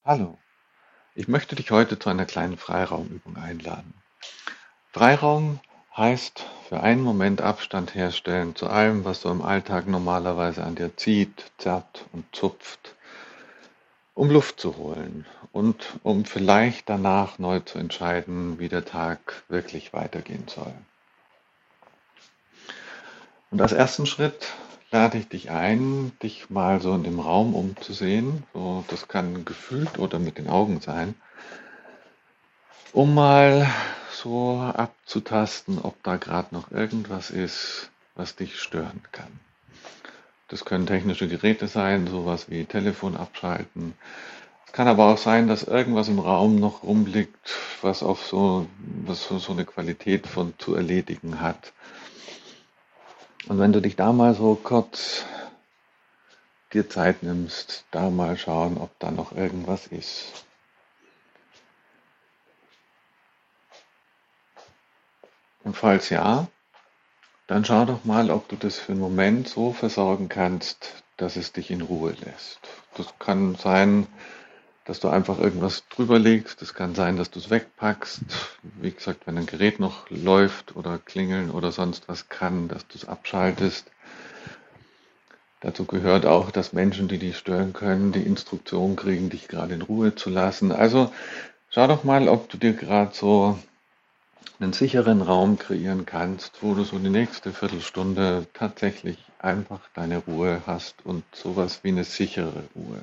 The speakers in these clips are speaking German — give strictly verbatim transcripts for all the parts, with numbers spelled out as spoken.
Hallo, ich möchte dich heute zu einer kleinen Freiraumübung einladen. Freiraum heißt für einen Moment Abstand herstellen zu allem, was so im Alltag normalerweise an dir zieht, zerrt und zupft, um Luft zu holen und um vielleicht danach neu zu entscheiden, wie der Tag wirklich weitergehen soll. Und als ersten Schritt lade ich dich ein, dich mal so in dem Raum umzusehen. So, das kann gefühlt oder mit den Augen sein. Um mal so abzutasten, ob da gerade noch irgendwas ist, was dich stören kann. Das können technische Geräte sein, sowas wie Telefon abschalten. Es kann aber auch sein, dass irgendwas im Raum noch rumliegt, was auf so, was so so eine Qualität von zu erledigen hat. Und wenn du dich da mal so kurz dir Zeit nimmst, da mal schauen, ob da noch irgendwas ist. Und falls ja, dann schau doch mal, ob du das für einen Moment so versorgen kannst, dass es dich in Ruhe lässt. Das kann sein, dass du einfach irgendwas drüber legst. Das kann sein, dass du es wegpackst. Wie gesagt, wenn ein Gerät noch läuft oder klingeln oder sonst was kann, dass du es abschaltest. Dazu gehört auch, dass Menschen, die dich stören können, die Instruktion kriegen, dich gerade in Ruhe zu lassen. Also schau doch mal, ob du dir gerade so einen sicheren Raum kreieren kannst, wo du so die nächste Viertelstunde tatsächlich einfach deine Ruhe hast und sowas wie eine sichere Ruhe.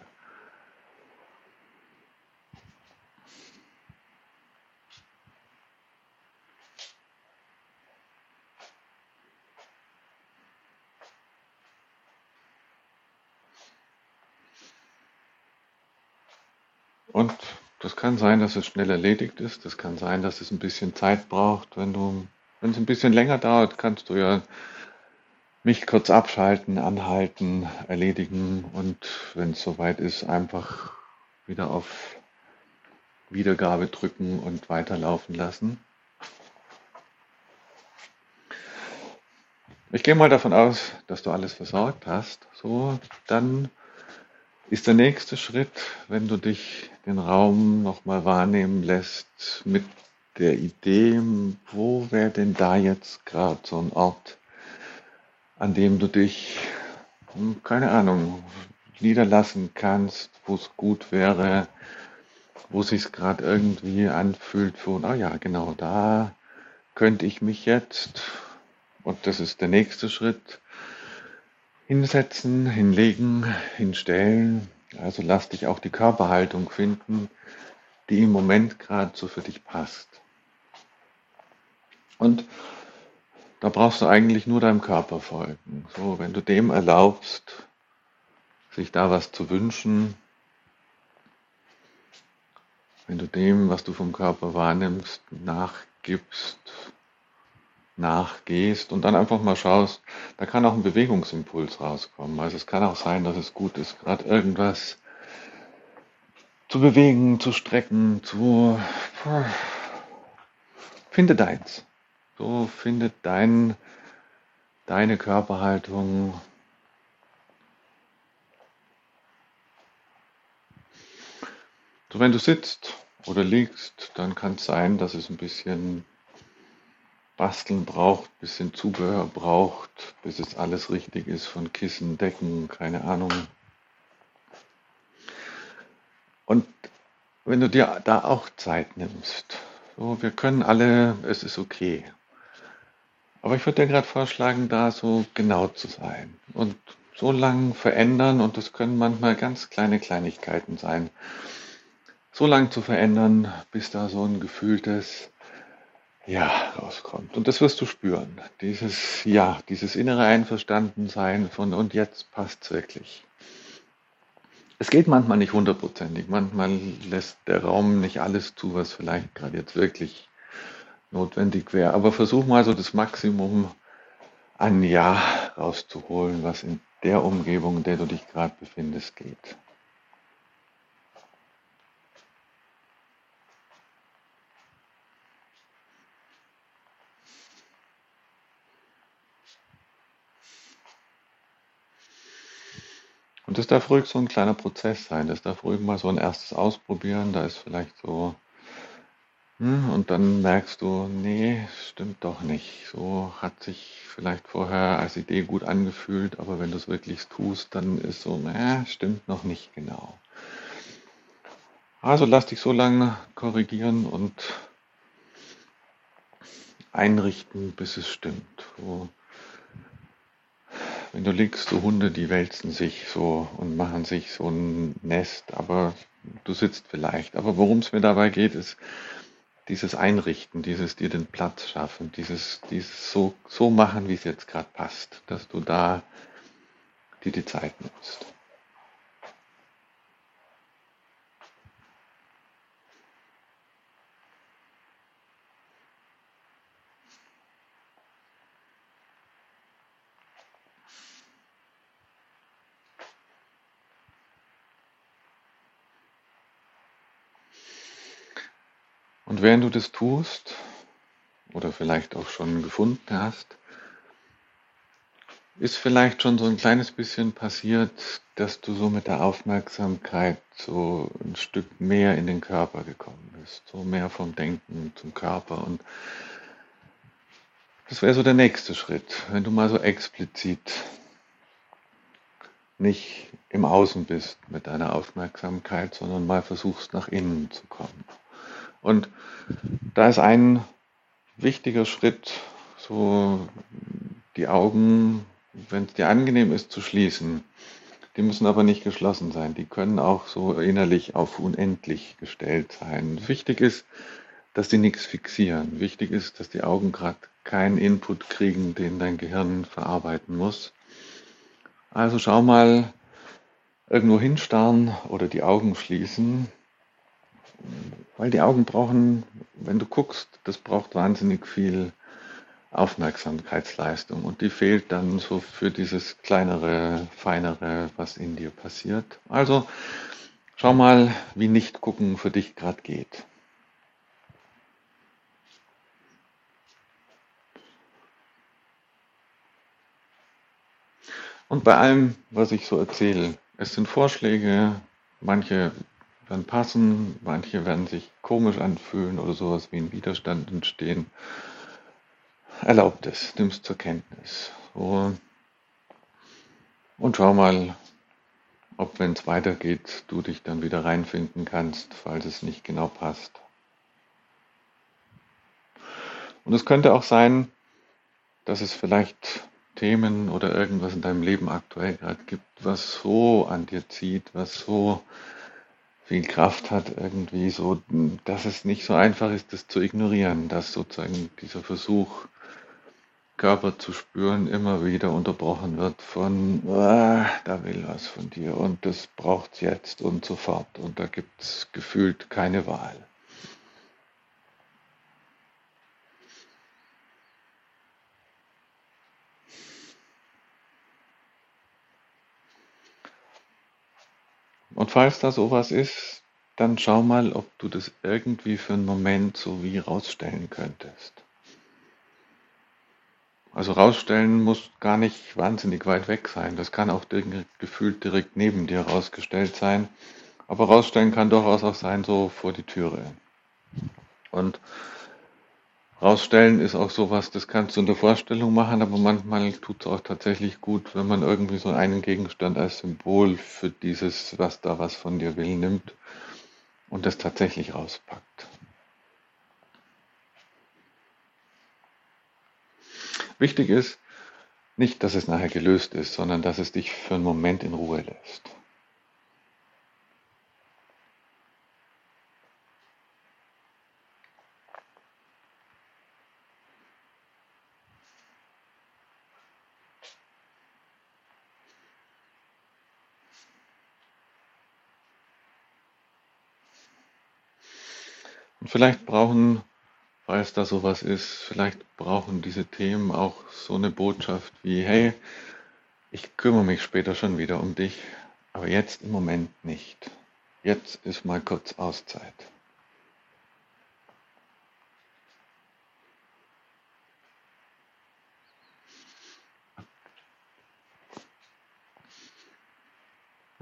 Und das kann sein, dass es schnell erledigt ist. Das kann sein, dass es ein bisschen Zeit braucht. Wenn du, wenn es ein bisschen länger dauert, kannst du ja mich kurz abschalten, anhalten, erledigen und wenn es soweit ist, einfach wieder auf Wiedergabe drücken und weiterlaufen lassen. Ich gehe mal davon aus, dass du alles versorgt hast. So, dann ist der nächste Schritt, wenn du dich den Raum nochmal wahrnehmen lässt mit der Idee, wo wäre denn da jetzt gerade so ein Ort, an dem du dich, hm, keine Ahnung, niederlassen kannst, wo es gut wäre, wo sich gerade irgendwie anfühlt, so, ah ja, genau, da könnte ich mich jetzt, und das ist der nächste Schritt, hinsetzen, hinlegen, hinstellen. Also lass dich auch die Körperhaltung finden, die im Moment gerade so für dich passt. Und da brauchst du eigentlich nur deinem Körper folgen. So, wenn du dem erlaubst, sich da was zu wünschen, wenn du dem, was du vom Körper wahrnimmst, nachgibst, nachgehst und dann einfach mal schaust, da kann auch ein Bewegungsimpuls rauskommen. Also es kann auch sein, dass es gut ist, gerade irgendwas zu bewegen, zu strecken, zu finde deins. So finde dein, deine Körperhaltung. So wenn du sitzt oder liegst, dann kann es sein, dass es ein bisschen Basteln braucht, ein bisschen Zubehör braucht, bis es alles richtig ist von Kissen, Decken, keine Ahnung. Und wenn du dir da auch Zeit nimmst, so wir können alle, es ist okay. Aber ich würde dir gerade vorschlagen, da so genau zu sein und so lang verändern, und das können manchmal ganz kleine Kleinigkeiten sein, so lang zu verändern, bis da so ein gefühltes Ja rauskommt. Und das wirst du spüren. Dieses Ja, dieses innere Einverstandensein von und jetzt passt's wirklich. Es geht manchmal nicht hundertprozentig. Manchmal lässt der Raum nicht alles zu, was vielleicht gerade jetzt wirklich notwendig wäre. Aber versuch mal so das Maximum ein Ja rauszuholen, was in der Umgebung, in der du dich gerade befindest, geht. Und das darf ruhig so ein kleiner Prozess sein. Das darf ruhig mal so ein erstes Ausprobieren. Da ist vielleicht so, hm, und dann merkst du, nee, stimmt doch nicht. So hat sich vielleicht vorher als Idee gut angefühlt, aber wenn du es wirklich tust, dann ist so, äh, stimmt noch nicht genau. Also lass dich so lange korrigieren und einrichten, bis es stimmt. So, wenn du liegst, so Hunde, die wälzen sich so und machen sich so ein Nest, aber du sitzt vielleicht. Aber worum es mir dabei geht, ist dieses Einrichten, dieses dir den Platz schaffen, dieses, dieses so, so machen, wie es jetzt gerade passt, dass du da dir die Zeit nimmst. Und während du das tust oder vielleicht auch schon gefunden hast, ist vielleicht schon so ein kleines bisschen passiert, dass du so mit der Aufmerksamkeit so ein Stück mehr in den Körper gekommen bist, so mehr vom Denken zum Körper. Und das wäre so der nächste Schritt, wenn du mal so explizit nicht im Außen bist mit deiner Aufmerksamkeit, sondern mal versuchst nach innen zu kommen. Und da ist ein wichtiger Schritt, so die Augen, wenn es dir angenehm ist, zu schließen. Die müssen aber nicht geschlossen sein. Die können auch so innerlich auf unendlich gestellt sein. Wichtig ist, dass die nichts fixieren. Wichtig ist, dass die Augen gerade keinen Input kriegen, den dein Gehirn verarbeiten muss. Also schau mal, irgendwo hinstarren oder die Augen schließen, weil die Augen brauchen, wenn du guckst, das braucht wahnsinnig viel Aufmerksamkeitsleistung und die fehlt dann so für dieses kleinere, feinere, was in dir passiert. Also schau mal, wie nicht gucken für dich gerade geht. Und bei allem, was ich so erzähle, es sind Vorschläge, manche werden passen, manche werden sich komisch anfühlen oder sowas wie ein Widerstand entstehen. Erlaub es, nimm es zur Kenntnis. So, und schau mal, ob, wenn es weitergeht, du dich dann wieder reinfinden kannst, falls es nicht genau passt. Und es könnte auch sein, dass es vielleicht Themen oder irgendwas in deinem Leben aktuell gerade gibt, was so an dir zieht, was so viel Kraft hat irgendwie, so, dass es nicht so einfach ist, das zu ignorieren, dass sozusagen dieser Versuch, Körper zu spüren, immer wieder unterbrochen wird von, ah, da will was von dir und das braucht's jetzt und sofort und da gibt's gefühlt keine Wahl. Und falls da sowas ist, dann schau mal, ob du das irgendwie für einen Moment so wie rausstellen könntest. Also rausstellen muss gar nicht wahnsinnig weit weg sein. Das kann auch direkt, gefühlt direkt neben dir rausgestellt sein. Aber rausstellen kann durchaus auch sein, so vor die Türe. Und rausstellen ist auch sowas, das kannst du in der Vorstellung machen, aber manchmal tut es auch tatsächlich gut, wenn man irgendwie so einen Gegenstand als Symbol für dieses, was da was von dir will, nimmt und das tatsächlich rauspackt. Wichtig ist nicht, dass es nachher gelöst ist, sondern dass es dich für einen Moment in Ruhe lässt. Und vielleicht brauchen, falls da sowas ist, vielleicht brauchen diese Themen auch so eine Botschaft wie, hey, ich kümmere mich später schon wieder um dich, aber jetzt im Moment nicht. Jetzt ist mal kurz Auszeit.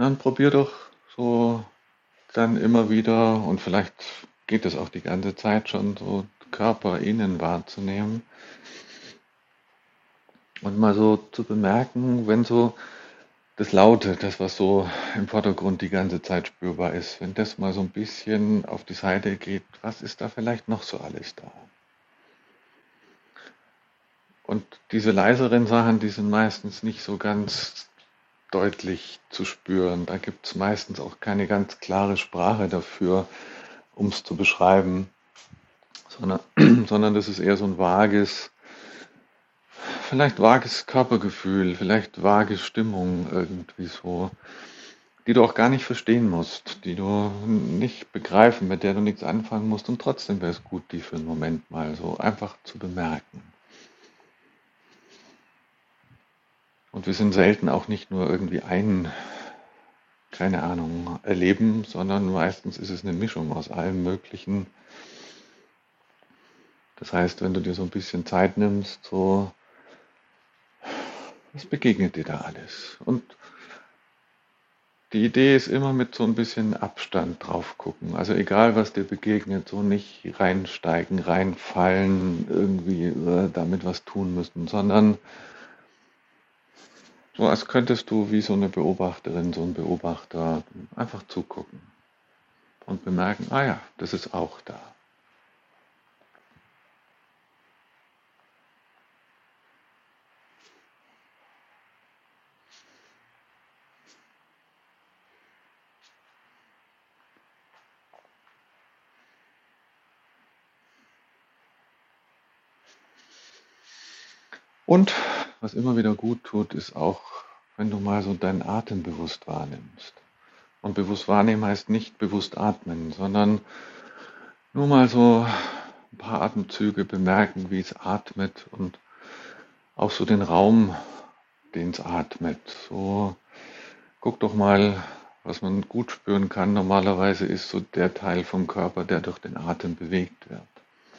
dann probier doch so dann immer wieder, und vielleicht geht es auch die ganze Zeit schon, so Körper innen wahrzunehmen und mal so zu bemerken, wenn so das Laute, das was so im Vordergrund die ganze Zeit spürbar ist, wenn das mal so ein bisschen auf die Seite geht, was ist da vielleicht noch so alles da? Und diese leiseren Sachen, die sind meistens nicht so ganz deutlich zu spüren. Da gibt es meistens auch keine ganz klare Sprache dafür, um es zu beschreiben, sondern, sondern das ist eher so ein vages, vielleicht vages Körpergefühl, vielleicht vage Stimmung irgendwie so, die du auch gar nicht verstehen musst, die du nicht begreifen, mit der du nichts anfangen musst, und trotzdem wäre es gut, die für einen Moment mal so einfach zu bemerken. Und wir sind selten auch nicht nur irgendwie ein, keine Ahnung, erleben, sondern meistens ist es eine Mischung aus allem Möglichen. Das heißt, wenn du dir so ein bisschen Zeit nimmst, so, was begegnet dir da alles? Und die Idee ist immer mit so ein bisschen Abstand drauf gucken. Also egal, was dir begegnet, so nicht reinsteigen, reinfallen, irgendwie äh, damit was tun müssen, sondern so als könntest du wie so eine Beobachterin, so ein Beobachter einfach zugucken und bemerken, ah ja, das ist auch da. Und was immer wieder gut tut, ist auch, wenn du mal so deinen Atem bewusst wahrnimmst. Und bewusst wahrnehmen heißt nicht bewusst atmen, sondern nur mal so ein paar Atemzüge bemerken, wie es atmet, und auch so den Raum, den es atmet. So, guck doch mal, was man gut spüren kann. Normalerweise ist so der Teil vom Körper, der durch den Atem bewegt wird.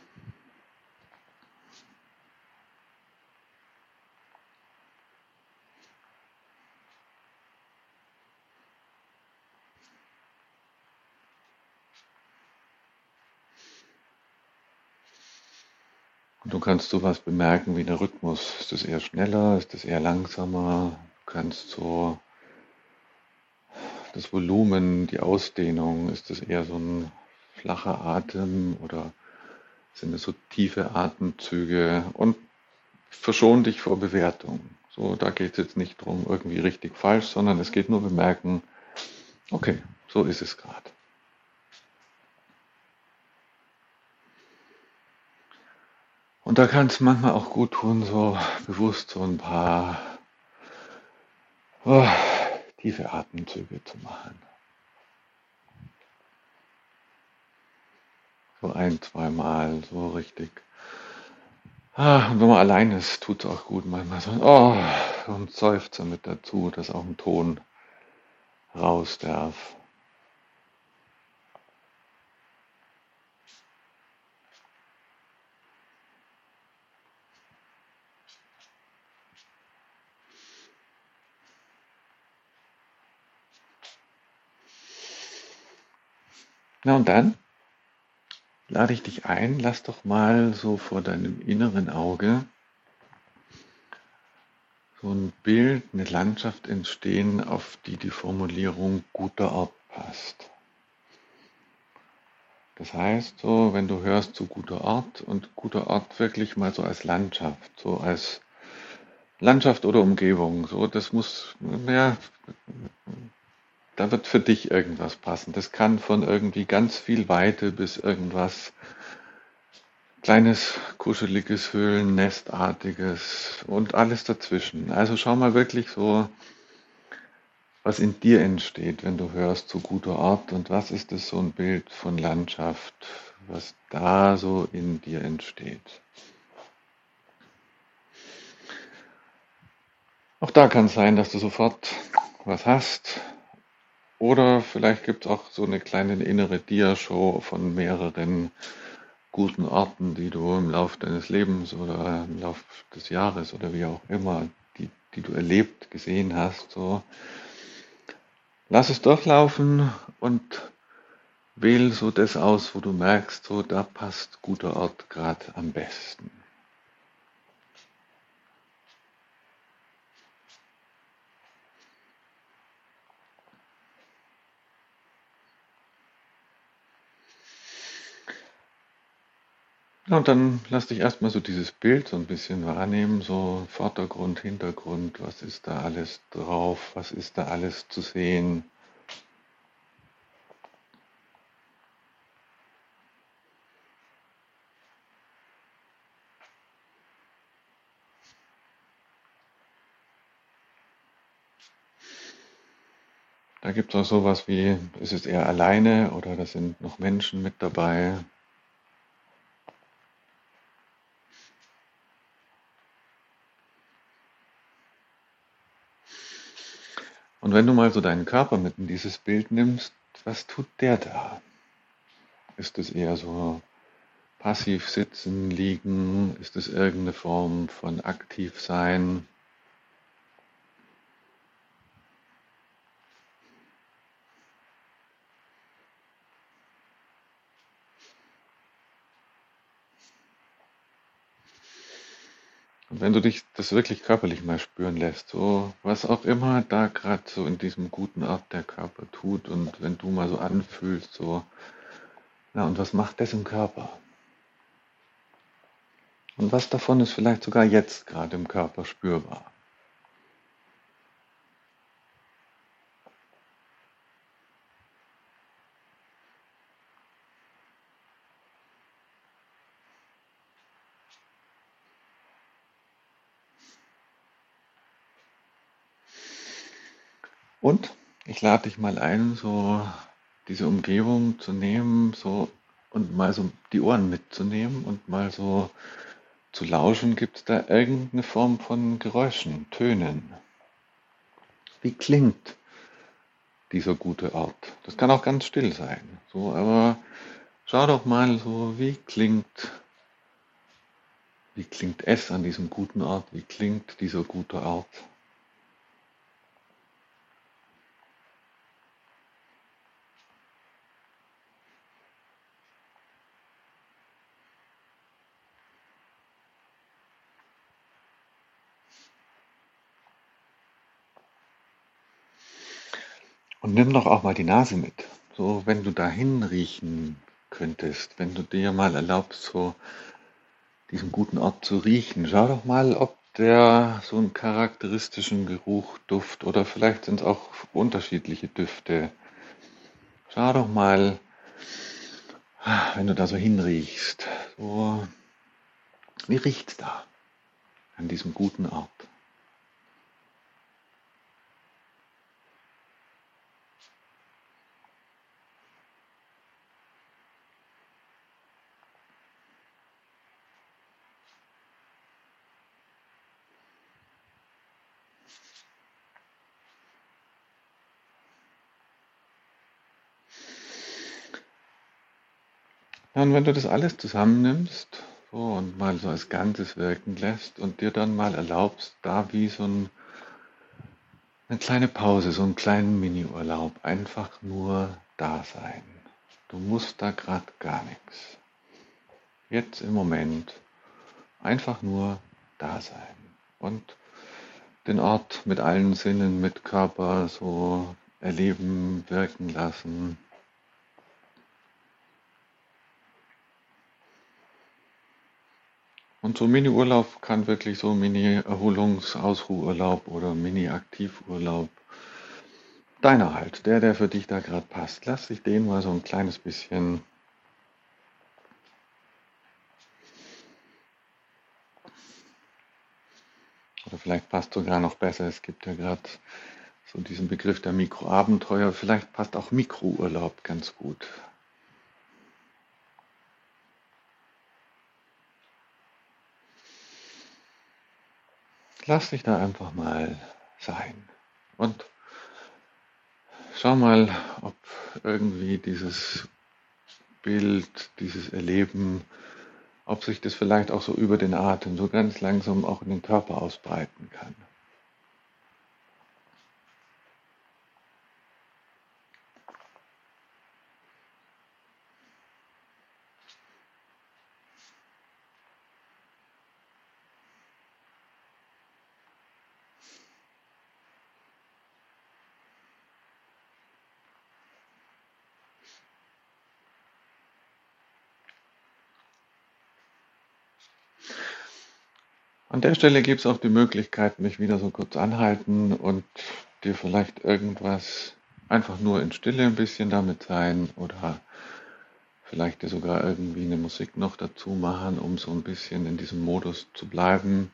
Und du kannst sowas bemerken wie der Rhythmus. Ist es eher schneller? Ist es eher langsamer? Du kannst so das Volumen, die Ausdehnung, ist es eher so ein flacher Atem oder sind es so tiefe Atemzüge? Und verschon dich vor Bewertung. So, da geht es jetzt nicht drum, irgendwie richtig falsch, sondern es geht nur bemerken, okay, so ist es gerade. Und da kann es manchmal auch gut tun, so bewusst so ein paar oh, tiefe Atemzüge zu machen. So ein, zweimal, so richtig. Ah, und wenn man allein ist, tut es auch gut, manchmal so, oh, so ein Seufzer mit dazu, dass auch ein Ton raus darf. Na und dann lade ich dich ein, lass doch mal so vor deinem inneren Auge so ein Bild, eine Landschaft entstehen, auf die die Formulierung guter Ort passt. Das heißt, so, wenn du hörst, so guter Ort, und guter Ort wirklich mal so als Landschaft, so als Landschaft oder Umgebung, so, das muss, ja, da wird für dich irgendwas passen. Das kann von irgendwie ganz viel Weite bis irgendwas kleines, kuscheliges, Höhlennestartiges und alles dazwischen. Also schau mal wirklich so, was in dir entsteht, wenn du hörst, so guter Ort, und was ist das so ein Bild von Landschaft, was da so in dir entsteht. Auch da kann es sein, dass du sofort was hast, oder vielleicht gibt es auch so eine kleine innere Diashow von mehreren guten Orten, die du im Laufe deines Lebens oder im Laufe des Jahres oder wie auch immer, die, die du erlebt, gesehen hast, so. Lass es durchlaufen und wähl so das aus, wo du merkst, so da passt guter Ort gerade am besten. Ja, und dann lass dich erstmal so dieses Bild so ein bisschen wahrnehmen, so Vordergrund, Hintergrund, was ist da alles drauf, was ist da alles zu sehen. Da gibt es auch sowas wie, ist es eher alleine oder da sind noch Menschen mit dabei? Und wenn du mal so deinen Körper mit in dieses Bild nimmst, was tut der da? Ist es eher so passiv sitzen, liegen? Ist es irgendeine Form von aktiv sein? Und wenn du dich das wirklich körperlich mal spüren lässt, so was auch immer da gerade so in diesem guten Ort der Körper tut und wenn du mal so anfühlst, so, na und was macht das im Körper? Und was davon ist vielleicht sogar jetzt gerade im Körper spürbar? Und ich lade dich mal ein, so diese Umgebung zu nehmen, so und mal so die Ohren mitzunehmen und mal so zu lauschen. Gibt es da irgendeine Form von Geräuschen, Tönen? Wie klingt dieser gute Ort? Das kann auch ganz still sein. So, aber schau doch mal so, wie klingt, wie klingt es an diesem guten Ort? Wie klingt dieser gute Ort? Und nimm doch auch mal die Nase mit. So, wenn du dahin riechen könntest, wenn du dir mal erlaubst, so diesen guten Ort zu riechen, schau doch mal, ob der so einen charakteristischen Geruch, Duft oder vielleicht sind es auch unterschiedliche Düfte. Schau doch mal, wenn du da so hinriechst, so, wie riecht's da an diesem guten Ort? Ja, und wenn du das alles zusammennimmst, so und mal so als Ganzes wirken lässt und dir dann mal erlaubst, da wie so ein, eine kleine Pause, so einen kleinen Mini-Urlaub, einfach nur da sein. Du musst da gerade gar nichts. Jetzt im Moment einfach nur da sein und den Ort mit allen Sinnen, mit Körper so erleben, wirken lassen. Und so Mini-Urlaub kann wirklich so Mini-Erholungs-Ausruhurlaub oder Mini-Aktivurlaub, deiner halt, der, der für dich da gerade passt. Lass dich den mal so ein kleines bisschen, oder vielleicht passt sogar noch besser, es gibt ja gerade so diesen Begriff der Mikroabenteuer, vielleicht passt auch Mikrourlaub ganz gut. Lass dich da einfach mal sein. Und schau mal, ob irgendwie dieses Bild, dieses Erleben, ob sich das vielleicht auch so über den Atem so ganz langsam auch in den Körper ausbreiten kann. An der Stelle gibt es auch die Möglichkeit, mich wieder so kurz anhalten und dir vielleicht irgendwas einfach nur in Stille ein bisschen damit sein oder vielleicht dir sogar irgendwie eine Musik noch dazu machen, um so ein bisschen in diesem Modus zu bleiben.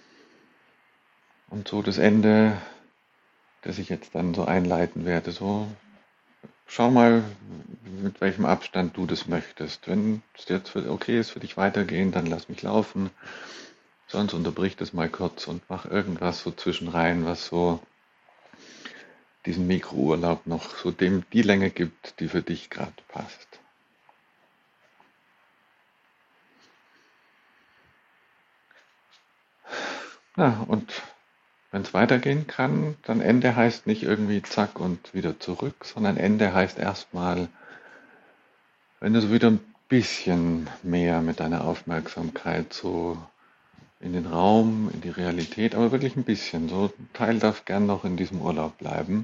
Und so das Ende, das ich jetzt dann so einleiten werde, so schau mal, mit welchem Abstand du das möchtest. Wenn es jetzt für- okay ist für dich weitergehen, dann lass mich laufen. Sonst unterbrich das mal kurz und mach irgendwas so zwischenrein, was so diesen Mikrourlaub noch so dem die Länge gibt, die für dich gerade passt. Ja, und wenn es weitergehen kann, dann Ende heißt nicht irgendwie zack und wieder zurück, sondern Ende heißt erstmal, wenn du so wieder ein bisschen mehr mit deiner Aufmerksamkeit so in den Raum, in die Realität, aber wirklich ein bisschen. So ein Teil darf gern noch in diesem Urlaub bleiben.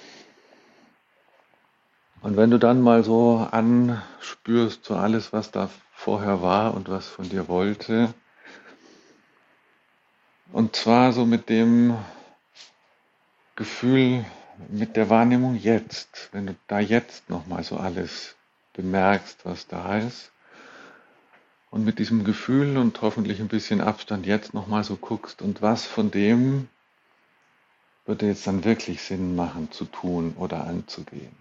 Und wenn du dann mal so anspürst, so alles, was da vorher war und was von dir wollte, und zwar so mit dem Gefühl, mit der Wahrnehmung jetzt, wenn du da jetzt nochmal so alles bemerkst, was da ist, und mit diesem Gefühl und hoffentlich ein bisschen Abstand jetzt nochmal so guckst und was von dem würde jetzt dann wirklich Sinn machen zu tun oder anzugehen.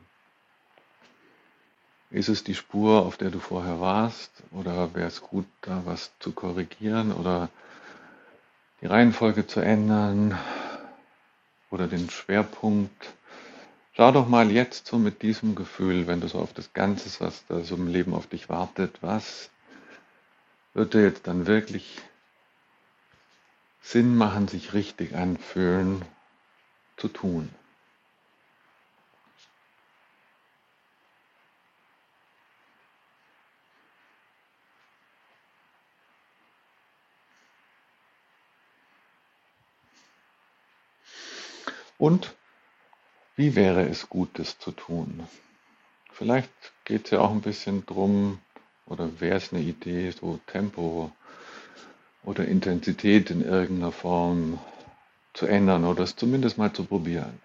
Ist es die Spur, auf der du vorher warst, oder wäre es gut, da was zu korrigieren oder die Reihenfolge zu ändern oder den Schwerpunkt? Schau doch mal jetzt so mit diesem Gefühl, wenn du so auf das Ganze, was da so im Leben auf dich wartet, was würde jetzt dann wirklich Sinn machen, sich richtig anfühlen, zu tun. Und wie wäre es gut, das zu tun? Vielleicht geht es ja auch ein bisschen drum, oder wäre es eine Idee, so Tempo oder Intensität in irgendeiner Form zu ändern oder es zumindest mal zu probieren.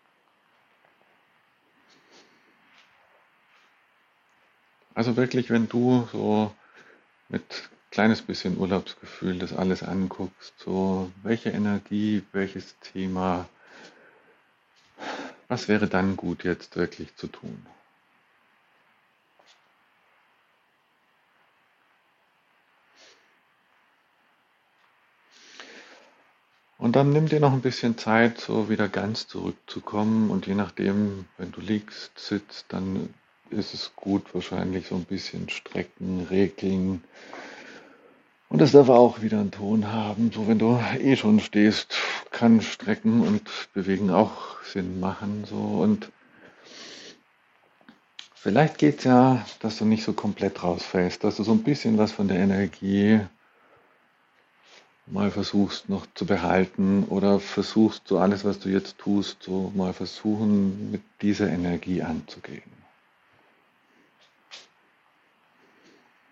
Also wirklich, wenn du so mit kleines bisschen Urlaubsgefühl das alles anguckst, so welche Energie, welches Thema, was wäre dann gut jetzt wirklich zu tun? Und dann nimm dir noch ein bisschen Zeit, so wieder ganz zurückzukommen. Und je nachdem, wenn du liegst, sitzt, dann ist es gut, wahrscheinlich so ein bisschen strecken, regeln. Und das darf auch wieder einen Ton haben. So, wenn du eh schon stehst, kann Strecken und Bewegen auch Sinn machen. So. Und vielleicht geht es ja, dass du nicht so komplett rausfällst, dass du so ein bisschen was von der Energie mal versuchst noch zu behalten oder versuchst so alles, was du jetzt tust, so mal versuchen, mit dieser Energie anzugehen.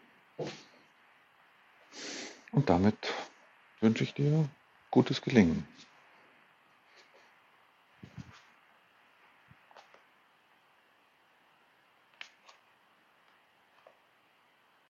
Und damit wünsche ich dir gutes Gelingen.